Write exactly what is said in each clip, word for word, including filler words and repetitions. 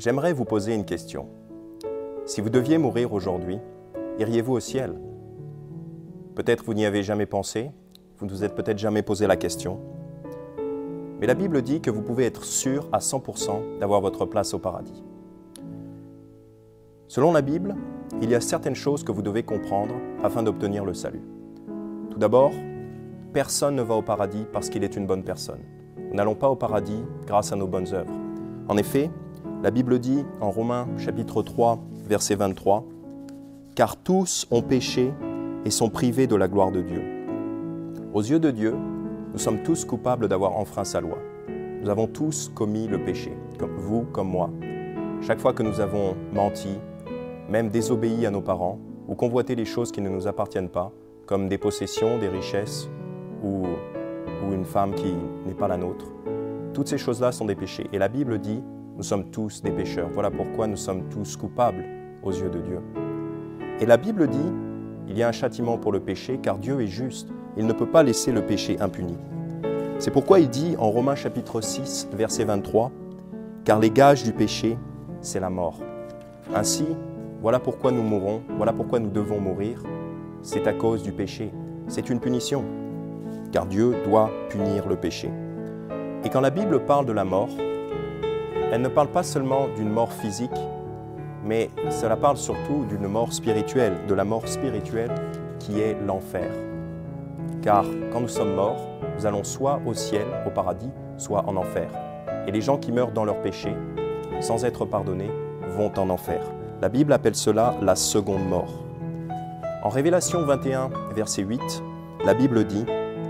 J'aimerais vous poser une question. Si vous deviez mourir aujourd'hui, iriez-vous au ciel? Peut-être vous n'y avez jamais pensé, vous ne vous êtes peut-être jamais posé la question. Mais la Bible dit que vous pouvez être sûr à cent pour cent d'avoir votre place au paradis. Selon la Bible, il y a certaines choses que vous devez comprendre afin d'obtenir le salut. Tout d'abord, personne ne va au paradis parce qu'il est une bonne personne. Nous n'allons pas au paradis grâce à nos bonnes œuvres. En effet, la Bible dit en Romains chapitre trois, verset vingt-trois, « Car tous ont péché et sont privés de la gloire de Dieu. » Aux yeux de Dieu, nous sommes tous coupables d'avoir enfreint sa loi. Nous avons tous commis le péché, comme vous, comme moi. Chaque fois que nous avons menti, même désobéi à nos parents, ou convoité les choses qui ne nous appartiennent pas, comme des possessions, des richesses, ou, ou une femme qui n'est pas la nôtre, toutes ces choses-là sont des péchés. Et la Bible dit, nous sommes tous des pécheurs. Voilà pourquoi nous sommes tous coupables aux yeux de Dieu. Et la Bible dit, il y a un châtiment pour le péché, car Dieu est juste. Il ne peut pas laisser le péché impuni. C'est pourquoi il dit en Romains chapitre six, verset vingt-trois, « Car les gages du péché, c'est la mort. » Ainsi, voilà pourquoi nous mourons, voilà pourquoi nous devons mourir. C'est à cause du péché. C'est une punition, car Dieu doit punir le péché. Et quand la Bible parle de la mort, elle ne parle pas seulement d'une mort physique, mais cela parle surtout d'une mort spirituelle, de la mort spirituelle qui est l'enfer. Car quand nous sommes morts, nous allons soit au ciel, au paradis, soit en enfer. Et les gens qui meurent dans leur péché, sans être pardonnés, vont en enfer. La Bible appelle cela la seconde mort. En Révélation vingt et un, verset huit, la Bible dit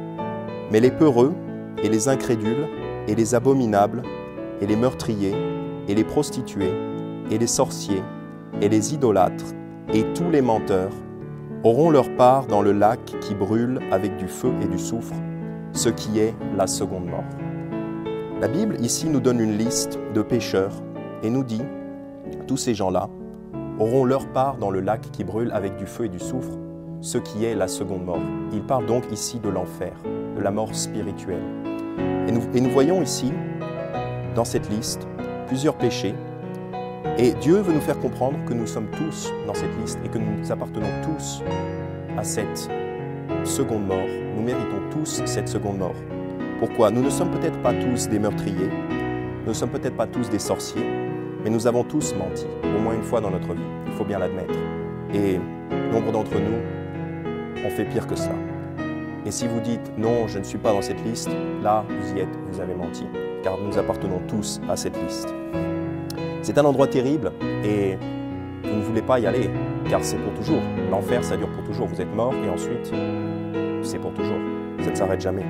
« Mais les peureux, et les incrédules, et les abominables, et les meurtriers, et les prostituées, et les sorciers, et les idolâtres, et tous les menteurs, auront leur part dans le lac qui brûle avec du feu et du soufre, ce qui est la seconde mort. » La Bible ici nous donne une liste de pécheurs et nous dit « Tous ces gens-là auront leur part dans le lac qui brûle avec du feu et du soufre, ce qui est la seconde mort. » Il parle donc ici de l'enfer, de la mort spirituelle. Et nous, et nous voyons ici, dans cette liste, plusieurs péchés. Et Dieu veut nous faire comprendre que nous sommes tous dans cette liste et que nous appartenons tous à cette seconde mort. Nous méritons tous cette seconde mort. Pourquoi? Nous ne sommes peut-être pas tous des meurtriers, nous ne sommes peut-être pas tous des sorciers, mais nous avons tous menti, au moins une fois dans notre vie, il faut bien l'admettre. Et nombre d'entre nous ont fait pire que cela. Et si vous dites « non, je ne suis pas dans cette liste », là, vous y êtes, vous avez menti, car nous appartenons tous à cette liste. C'est un endroit terrible et vous ne voulez pas y aller, car c'est pour toujours. L'enfer, ça dure pour toujours. Vous êtes mort et ensuite, c'est pour toujours. Ça ne s'arrête jamais.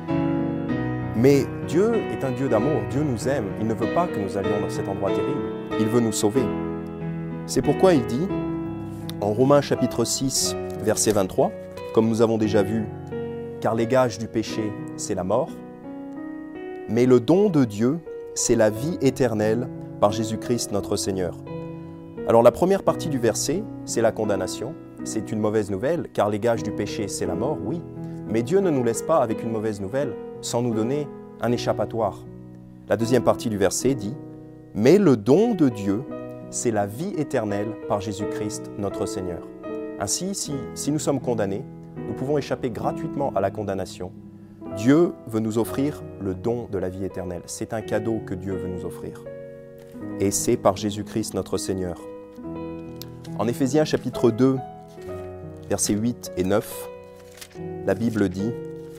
Mais Dieu est un Dieu d'amour, Dieu nous aime. Il ne veut pas que nous allions dans cet endroit terrible. Il veut nous sauver. C'est pourquoi il dit, en Romains chapitre six, verset vingt-trois, comme nous avons déjà vu, « Car les gages du péché, c'est la mort, mais le don de Dieu, c'est la vie éternelle par Jésus-Christ notre Seigneur. » Alors la première partie du verset, c'est la condamnation. C'est une mauvaise nouvelle, car les gages du péché, c'est la mort, oui. Mais Dieu ne nous laisse pas avec une mauvaise nouvelle sans nous donner un échappatoire. La deuxième partie du verset dit « Mais le don de Dieu, c'est la vie éternelle par Jésus-Christ notre Seigneur. » Ainsi, si, si nous sommes condamnés, nous pouvons échapper gratuitement à la condamnation. Dieu veut nous offrir le don de la vie éternelle. C'est un cadeau que Dieu veut nous offrir. Et c'est par Jésus-Christ notre Seigneur. En Éphésiens chapitre deux, versets huit et neuf, la Bible dit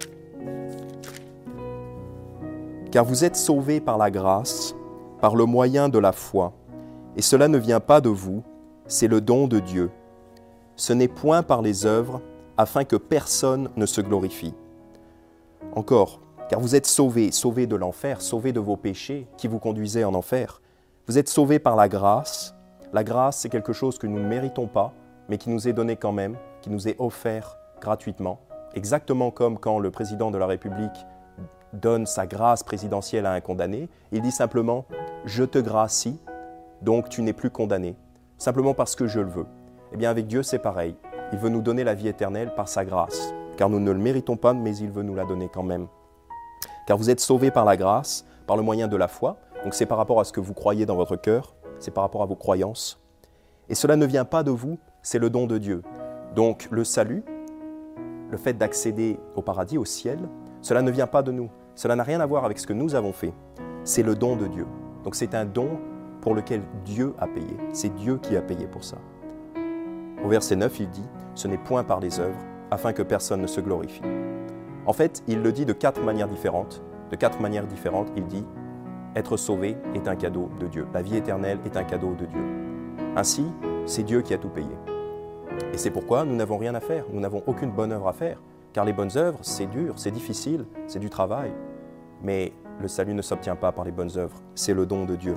« Car vous êtes sauvés par la grâce, par le moyen de la foi, et cela ne vient pas de vous, c'est le don de Dieu. Ce n'est point par les œuvres, afin que personne ne se glorifie. » Encore, car vous êtes sauvés, sauvés de l'enfer, sauvés de vos péchés qui vous conduisaient en enfer. Vous êtes sauvés par la grâce. La grâce, c'est quelque chose que nous ne méritons pas, mais qui nous est donné quand même, qui nous est offert gratuitement. Exactement comme quand le président de la République donne sa grâce présidentielle à un condamné, il dit simplement « Je te gracie, donc tu n'es plus condamné », simplement parce que je le veux. Eh bien avec Dieu, c'est pareil. Il veut nous donner la vie éternelle par sa grâce, car nous ne le méritons pas, mais il veut nous la donner quand même. Car vous êtes sauvés par la grâce, par le moyen de la foi, donc c'est par rapport à ce que vous croyez dans votre cœur, c'est par rapport à vos croyances. Et cela ne vient pas de vous, c'est le don de Dieu. Donc le salut, le fait d'accéder au paradis, au ciel, cela ne vient pas de nous. Cela n'a rien à voir avec ce que nous avons fait. C'est le don de Dieu. Donc c'est un don pour lequel Dieu a payé. C'est Dieu qui a payé pour ça. Au verset neuf, il dit « Ce n'est point par les œuvres, afin que personne ne se glorifie. » En fait, il le dit de quatre manières différentes. De quatre manières différentes, il dit « Être sauvé est un cadeau de Dieu. La vie éternelle est un cadeau de Dieu. » Ainsi, c'est Dieu qui a tout payé. Et c'est pourquoi nous n'avons rien à faire. Nous n'avons aucune bonne œuvre à faire. Car les bonnes œuvres, c'est dur, c'est difficile, c'est du travail. Mais le salut ne s'obtient pas par les bonnes œuvres. C'est le don de Dieu.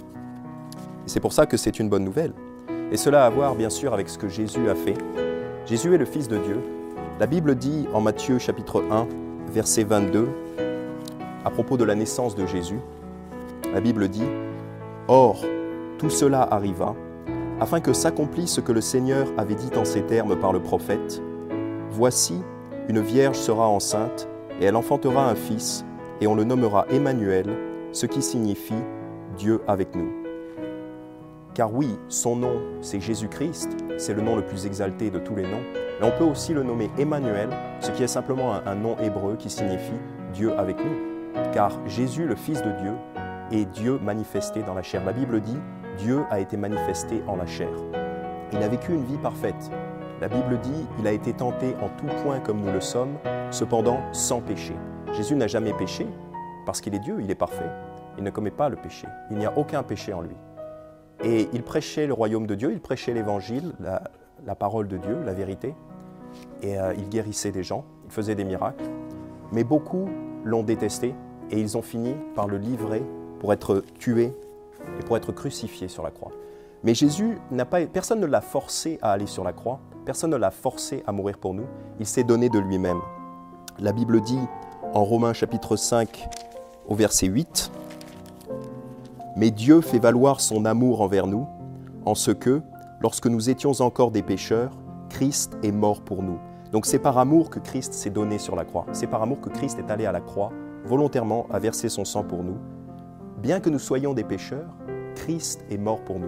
Et c'est pour ça que c'est une bonne nouvelle. Et cela a à voir, bien sûr, avec ce que Jésus a fait. Jésus est le Fils de Dieu. La Bible dit en Matthieu chapitre un, verset vingt-deux, à propos de la naissance de Jésus, la Bible dit « Or, tout cela arriva, afin que s'accomplisse ce que le Seigneur avait dit en ces termes par le prophète. Voici, une vierge sera enceinte, et elle enfantera un fils, et on le nommera Emmanuel, ce qui signifie Dieu avec nous. » Car oui, son nom, c'est Jésus-Christ, c'est le nom le plus exalté de tous les noms, mais on peut aussi le nommer Emmanuel, ce qui est simplement un, un nom hébreu qui signifie Dieu avec nous. Car Jésus, le Fils de Dieu, est Dieu manifesté dans la chair. La Bible dit « Dieu a été manifesté en la chair ». Il a vécu une vie parfaite. La Bible dit « Il a été tenté en tout point comme nous le sommes, cependant sans péché ». Jésus n'a jamais péché, parce qu'il est Dieu, il est parfait. Il ne commet pas le péché. Il n'y a aucun péché en lui. Et il prêchait le royaume de Dieu, il prêchait l'évangile, la, la parole de Dieu, la vérité. Et euh, il guérissait des gens, il faisait des miracles. Mais beaucoup l'ont détesté et ils ont fini par le livrer pour être tué et pour être crucifié sur la croix. Mais Jésus, n'a pas, personne ne l'a forcé à aller sur la croix, personne ne l'a forcé à mourir pour nous. Il s'est donné de lui-même. La Bible dit en Romains chapitre cinq au verset huit, « Mais Dieu fait valoir son amour envers nous, en ce que, lorsque nous étions encore des pécheurs, Christ est mort pour nous. » Donc c'est par amour que Christ s'est donné sur la croix. C'est par amour que Christ est allé à la croix, volontairement à verser son sang pour nous. Bien que nous soyons des pécheurs, Christ est mort pour nous,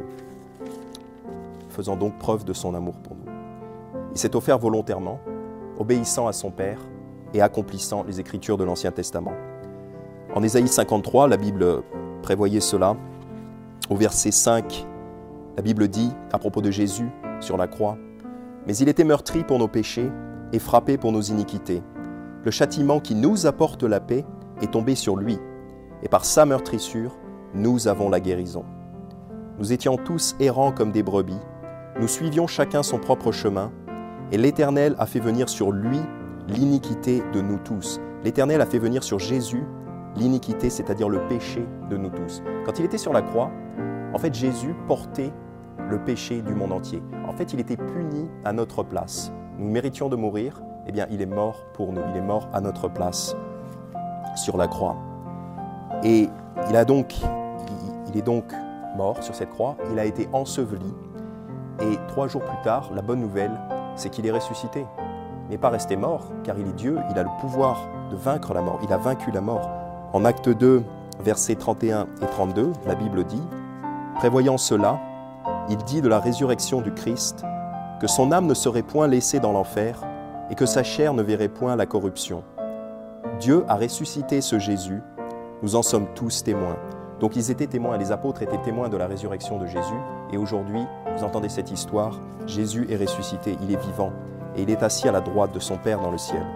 faisant donc preuve de son amour pour nous. Il s'est offert volontairement, obéissant à son Père et accomplissant les Écritures de l'Ancien Testament. En Ésaïe cinquante-trois, la Bible prévoyait cela. Au verset cinq, la Bible dit, à propos de Jésus sur la croix, « Mais il était meurtri pour nos péchés et frappé pour nos iniquités. Le châtiment qui nous apporte la paix est tombé sur lui, et par sa meurtrissure, nous avons la guérison. Nous étions tous errants comme des brebis, nous suivions chacun son propre chemin, et l'Éternel a fait venir sur lui l'iniquité de nous tous. » L'Éternel a fait venir sur Jésus l'iniquité, c'est-à-dire le péché de nous tous. Quand il était sur la croix, en fait, Jésus portait le péché du monde entier. En fait, il était puni à notre place. Nous méritions de mourir, eh bien, il est mort pour nous. Il est mort à notre place sur la croix. Et il, a donc, il est donc mort sur cette croix, il a été enseveli. Et trois jours plus tard, la bonne nouvelle, c'est qu'il est ressuscité. Il n'est pas resté mort, car il est Dieu, il a le pouvoir de vaincre la mort. Il a vaincu la mort. En Acte deux, versets trente et un et trente-deux, la Bible dit « Prévoyant cela, il dit de la résurrection du Christ que son âme ne serait point laissée dans l'enfer et que sa chair ne verrait point la corruption. Dieu a ressuscité ce Jésus, nous en sommes tous témoins. » Donc ils étaient témoins, les apôtres étaient témoins de la résurrection de Jésus. Et aujourd'hui, vous entendez cette histoire, Jésus est ressuscité, il est vivant et il est assis à la droite de son Père dans le ciel.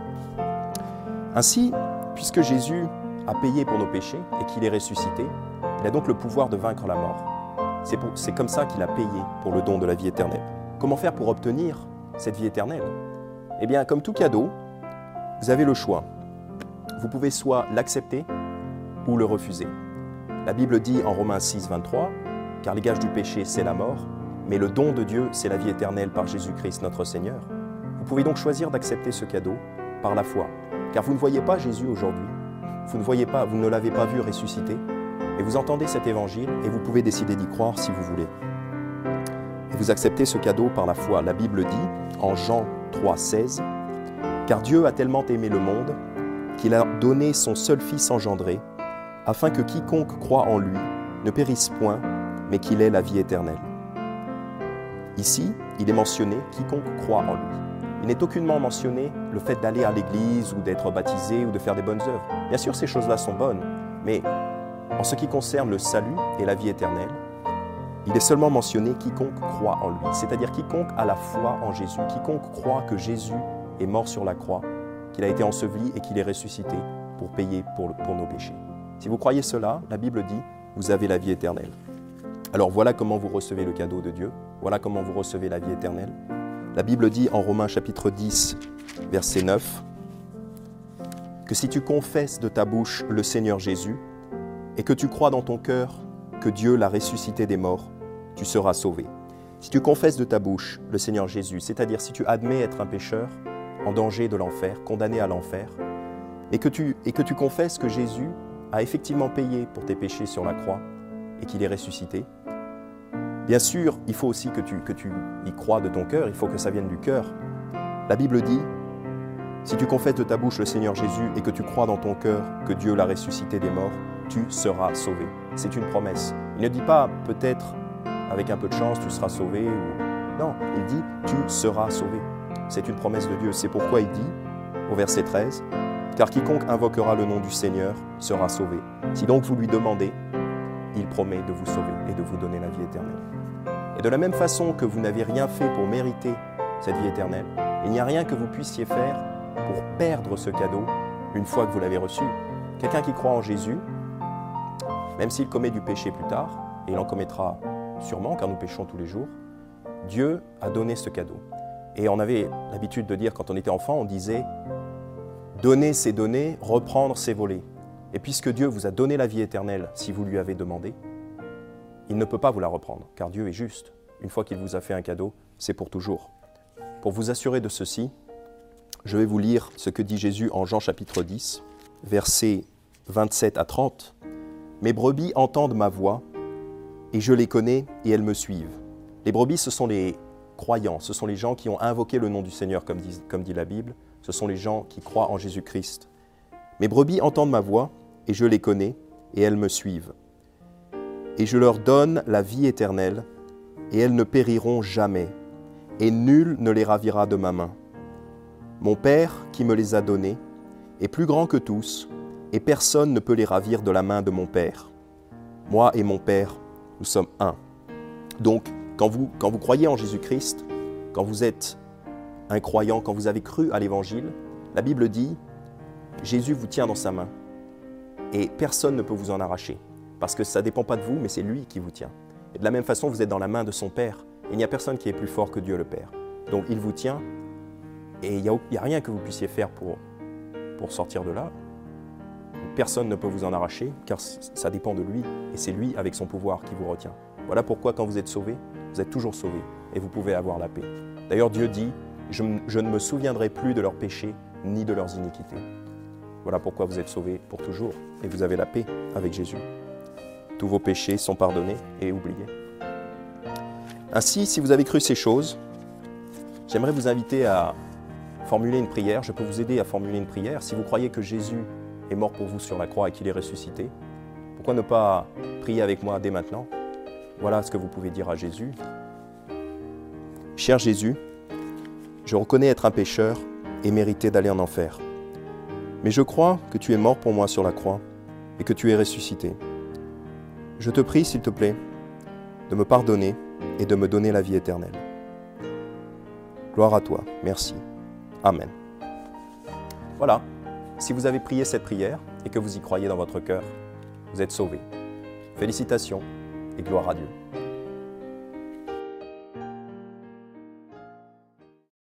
Ainsi, puisque Jésus a payé pour nos péchés et qu'il est ressuscité, il a donc le pouvoir de vaincre la mort. C'est, pour, c'est comme ça qu'il a payé pour le don de la vie éternelle. Comment faire pour obtenir cette vie éternelle? Eh bien, comme tout cadeau, vous avez le choix. Vous pouvez soit l'accepter ou le refuser. La Bible dit en Romains six, vingt-trois, « Car les gages du péché, c'est la mort, mais le don de Dieu, c'est la vie éternelle par Jésus-Christ notre Seigneur. » Vous pouvez donc choisir d'accepter ce cadeau par la foi, car vous ne voyez pas Jésus aujourd'hui. Vous ne voyez pas, vous ne l'avez pas vu ressusciter, et vous entendez cet évangile et vous pouvez décider d'y croire si vous voulez. Et vous acceptez ce cadeau par la foi. La Bible dit en Jean trois, seize, « Car Dieu a tellement aimé le monde qu'il a donné son seul Fils engendré, afin que quiconque croit en lui ne périsse point, mais qu'il ait la vie éternelle. Ici, il est mentionné quiconque croit en lui. Il n'est aucunement mentionné le fait d'aller à l'église ou d'être baptisé ou de faire des bonnes œuvres. Bien sûr, ces choses-là sont bonnes, mais en ce qui concerne le salut et la vie éternelle, il est seulement mentionné quiconque croit en lui, c'est-à-dire quiconque a la foi en Jésus, quiconque croit que Jésus est mort sur la croix, qu'il a été enseveli et qu'il est ressuscité pour payer pour, pour nos péchés. Si vous croyez cela, la Bible dit, vous avez la vie éternelle. Alors voilà comment vous recevez le cadeau de Dieu, voilà comment vous recevez la vie éternelle. La Bible dit en Romains chapitre dix, verset neuf, que si tu confesses de ta bouche le Seigneur Jésus et que tu crois dans ton cœur que Dieu l'a ressuscité des morts, tu seras sauvé. Si tu confesses de ta bouche le Seigneur Jésus, c'est-à-dire si tu admets être un pécheur en danger de l'enfer, condamné à l'enfer, et que tu, et que tu confesses que Jésus a effectivement payé pour tes péchés sur la croix et qu'il est ressuscité, bien sûr, il faut aussi que tu, que tu y crois de ton cœur, il faut que ça vienne du cœur. La Bible dit, si tu confesses de ta bouche le Seigneur Jésus et que tu crois dans ton cœur que Dieu l'a ressuscité des morts, tu seras sauvé. C'est une promesse. Il ne dit pas peut-être avec un peu de chance tu seras sauvé. Ou... Non, il dit tu seras sauvé. C'est une promesse de Dieu. C'est pourquoi il dit au verset treize, car quiconque invoquera le nom du Seigneur sera sauvé. Si donc vous lui demandez, il promet de vous sauver et de vous donner la vie éternelle. Et de la même façon que vous n'avez rien fait pour mériter cette vie éternelle, il n'y a rien que vous puissiez faire pour perdre ce cadeau une fois que vous l'avez reçu. Quelqu'un qui croit en Jésus, même s'il commet du péché plus tard, et il en commettra sûrement car nous péchons tous les jours, Dieu a donné ce cadeau. Et on avait l'habitude de dire, quand on était enfant, on disait « donner c'est donner, reprendre c'est voler ». Et puisque Dieu vous a donné la vie éternelle si vous lui avez demandé, il ne peut pas vous la reprendre, car Dieu est juste. Une fois qu'il vous a fait un cadeau, c'est pour toujours. Pour vous assurer de ceci, je vais vous lire ce que dit Jésus en Jean chapitre dix, versets vingt-sept à trente. « Mes brebis entendent ma voix, et je les connais, et elles me suivent. » Les brebis, ce sont les croyants, ce sont les gens qui ont invoqué le nom du Seigneur, comme dit, comme dit la Bible. Ce sont les gens qui croient en Jésus-Christ. « Mes brebis entendent ma voix, et je les connais, et elles me suivent. Et je leur donne la vie éternelle, et elles ne périront jamais, et nul ne les ravira de ma main. Mon Père, qui me les a donnés, est plus grand que tous, et personne ne peut les ravir de la main de mon Père. Moi et mon Père, nous sommes un. » Donc, quand vous, quand vous croyez en Jésus-Christ, quand vous êtes un croyant, quand vous avez cru à l'Évangile, la Bible dit, Jésus vous tient dans sa main, et personne ne peut vous en arracher, parce que ça ne dépend pas de vous, mais c'est lui qui vous tient. Et de la même façon, vous êtes dans la main de son Père, et il n'y a personne qui est plus fort que Dieu le Père. Donc, il vous tient, et il n'y a, il y a rien que vous puissiez faire pour, pour sortir de là. Personne ne peut vous en arracher, car ça dépend de lui, et c'est lui, avec son pouvoir, qui vous retient. Voilà pourquoi, quand vous êtes sauvé, vous êtes toujours sauvé, et vous pouvez avoir la paix. D'ailleurs, Dieu dit, je, je ne me souviendrai plus de leurs péchés, ni de leurs iniquités. Voilà pourquoi vous êtes sauvés pour toujours, et vous avez la paix avec Jésus. Tous vos péchés sont pardonnés et oubliés. Ainsi, si vous avez cru ces choses, j'aimerais vous inviter à formuler une prière. Je peux vous aider à formuler une prière. Si vous croyez que Jésus est mort pour vous sur la croix et qu'il est ressuscité, pourquoi ne pas prier avec moi dès maintenant? Voilà ce que vous pouvez dire à Jésus. Cher Jésus, je reconnais être un pécheur et mériter d'aller en enfer. Mais je crois que tu es mort pour moi sur la croix et que tu es ressuscité. Je te prie, s'il te plaît, de me pardonner et de me donner la vie éternelle. Gloire à toi. Merci. Amen. Voilà. Si vous avez prié cette prière et que vous y croyez dans votre cœur, vous êtes sauvés. Félicitations et gloire à Dieu.